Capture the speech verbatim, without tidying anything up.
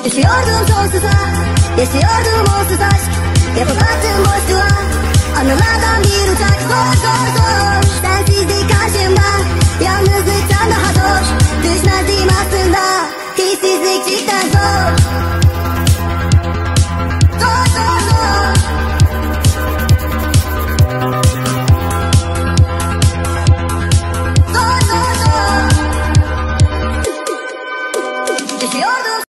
Düşüyordum sonsuza, yaşıyordum onsuz aşk. Yapıp attım boşluğa, anılardan bir uçak. Zor zor zor, sensizlik karşımda, yalnızlıktan daha zor. Düşmezdim aslında.